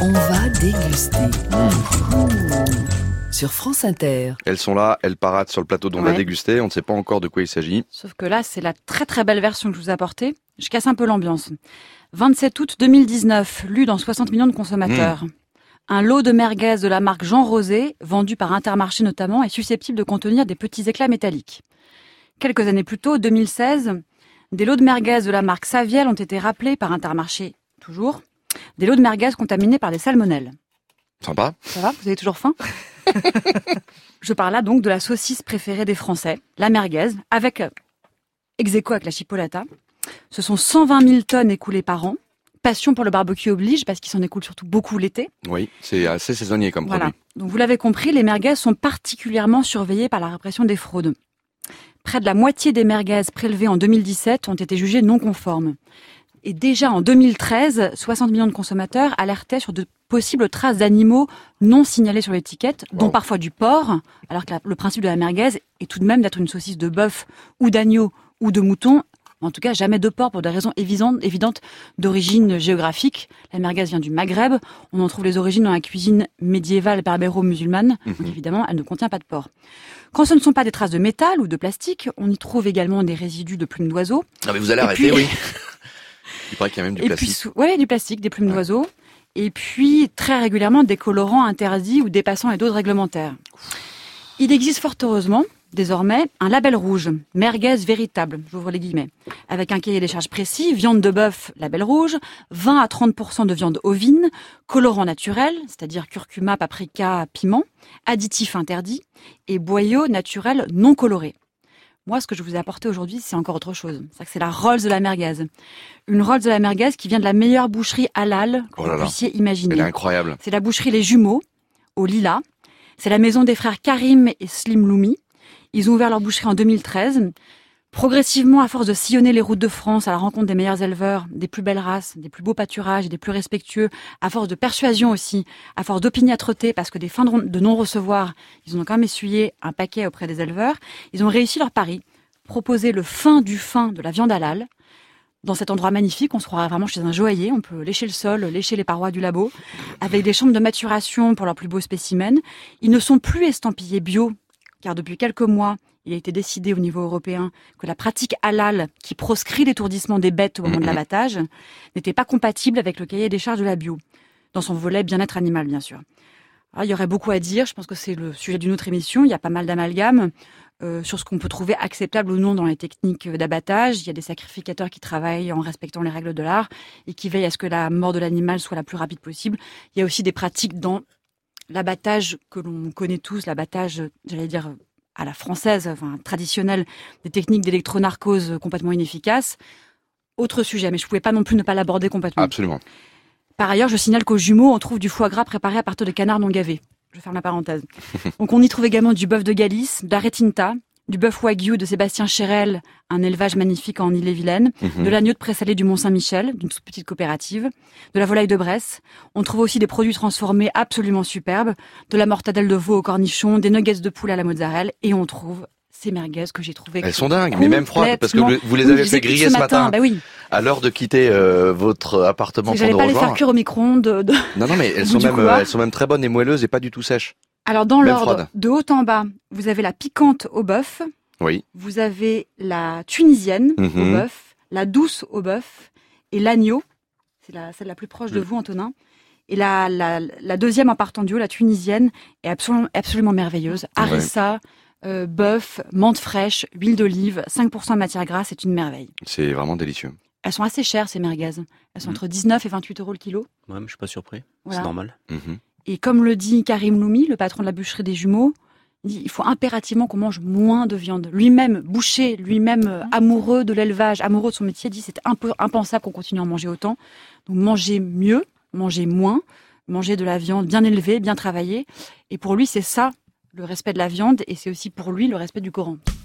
On va déguster. Sur France Inter. Elles sont là, elles paradent sur le plateau dont on va déguster. On ne sait pas encore de quoi il s'agit. Sauf que là, c'est la très très belle version que je vous ai apportée. Je casse un peu l'ambiance. 27 août 2019, lu dans 60 millions de consommateurs. Un lot de merguez de la marque Jean Rosé, vendu par Intermarché notamment, est susceptible de contenir des petits éclats métalliques. Quelques années plus tôt, 2016, des lots de merguez de la marque Saviel ont été rappelés par Intermarché, toujours. Des lots de merguez contaminés par des salmonelles. Sympa. Ça va, vous avez toujours faim? Je parle là donc de la saucisse préférée des Français, la merguez, avec ex aequo avec la chipolata. Ce sont 120 000 tonnes écoulées par an. Passion pour le barbecue oblige, parce qu'il s'en écoule surtout beaucoup l'été. Oui, c'est assez saisonnier comme produit. Donc vous l'avez compris, les merguez sont particulièrement surveillées par la répression des fraudes. Près de la moitié des merguez prélevées en 2017 ont été jugées non conformes. Et déjà en 2013, 60 millions de consommateurs alertaient sur de possibles traces d'animaux non signalés sur l'étiquette, dont parfois du porc, alors que le principe de la merguez est tout de même d'être une saucisse de bœuf ou d'agneau ou de mouton, en tout cas jamais de porc pour des raisons évidentes d'origine géographique. La merguez vient du Maghreb, on en trouve les origines dans la cuisine médiévale berbéro-musulmane, donc évidemment elle ne contient pas de porc. Quand ce ne sont pas des traces de métal ou de plastique, on y trouve également des résidus de plumes d'oiseaux. Non mais vous allez arrêter, oui. Il paraît qu'il y a même du plastique. Oui, du plastique, des plumes d'oiseaux. Et puis, très régulièrement, des colorants interdits ou dépassant les doses réglementaires. Il existe fort heureusement, désormais, un label rouge, merguez véritable, j'ouvre les guillemets, avec un cahier des charges précis, viande de bœuf, label rouge, 20 à 30% de viande ovine, colorant naturel, c'est-à-dire curcuma, paprika, piment, additifs interdits, et boyaux naturels non colorés. Moi, ce que je vous ai apporté aujourd'hui, c'est encore autre chose. C'est la Rolls de la merguez. Une Rolls de la merguez qui vient de la meilleure boucherie halal que vous puissiez imaginer. Elle est incroyable. C'est la boucherie Les Jumeaux, au Lilas. C'est la maison des frères Karim et Slim Loumi. Ils ont ouvert leur boucherie en 2013. Progressivement, à force de sillonner les routes de France à la rencontre des meilleurs éleveurs, des plus belles races, des plus beaux pâturages et des plus respectueux, à force de persuasion aussi, à force d'opiniâtreté, parce que des fins de non-recevoir, ils ont quand même essuyé un paquet auprès des éleveurs, ils ont réussi leur pari, proposer le fin du fin de la viande halal. Dans cet endroit magnifique, on se croirait vraiment chez un joaillier, on peut lécher le sol, lécher les parois du labo, avec des chambres de maturation pour leurs plus beaux spécimens. Ils ne sont plus estampillés bio, car depuis quelques mois, il a été décidé au niveau européen que la pratique halal, qui proscrit l'étourdissement des bêtes au moment de l'abattage, n'était pas compatible avec le cahier des charges de la bio, dans son volet bien-être animal, bien sûr. Alors, il y aurait beaucoup à dire, je pense que c'est le sujet d'une autre émission, il y a pas mal d'amalgames sur ce qu'on peut trouver acceptable ou non dans les techniques d'abattage. Il y a des sacrificateurs qui travaillent en respectant les règles de l'art et qui veillent à ce que la mort de l'animal soit la plus rapide possible. Il y a aussi des pratiques dans l'abattage que l'on connaît tous, l'abattage, j'allais dire, à la française, enfin traditionnelle, des techniques d'électronarcose complètement inefficaces. Autre sujet, mais je ne pouvais pas non plus ne pas l'aborder complètement. Absolument. Par ailleurs, je signale qu'aux Jumeaux, on trouve du foie gras préparé à partir de canards non gavés. Je ferme la parenthèse. Donc on y trouve également du bœuf de Galice, de la retinta, du bœuf wagyu de Sébastien Chérel, un élevage magnifique en Ille-et-Vilaine, de l'agneau de Présalé du Mont-Saint-Michel, d'une toute petite coopérative, de la volaille de Bresse. On trouve aussi des produits transformés absolument superbes, de la mortadelle de veau au cornichon, des nuggets de poule à la mozzarella, et on trouve ces merguez que j'ai trouvées. Elles sont dingues, mais même froides, parce que vous les avez fait griller ce matin. Bah oui. À l'heure de quitter votre appartement pour nous rejoindre. J'allais pas les faire cuire au micro-ondes. Non, mais elles sont même très bonnes et moelleuses et pas du tout sèches. Alors dans l'ordre, de haut en bas, vous avez la piquante au bœuf. Oui. Vous avez la tunisienne au bœuf, la douce au bœuf et l'agneau. C'est celle la plus proche de vous, Antonin. Et la deuxième en partant du haut, la tunisienne, est absolument merveilleuse. Harissa, bœuf, menthe fraîche, huile d'olive, 5% de matière grasse, c'est une merveille. C'est vraiment délicieux. Elles sont assez chères, ces merguez. Elles sont entre 19 et 28 € le kilo. Ouais, mais je suis pas surpris. Voilà. C'est normal. Et comme le dit Karim Loumi, le patron de la boucherie des Jumeaux, il faut impérativement qu'on mange moins de viande. Lui-même, boucher, amoureux de l'élevage, amoureux de son métier, dit c'est impensable qu'on continue à en manger autant. Donc mangez mieux, mangez moins, mangez de la viande bien élevée, bien travaillée. Et pour lui, c'est ça, le respect de la viande, et c'est aussi pour lui le respect du Coran.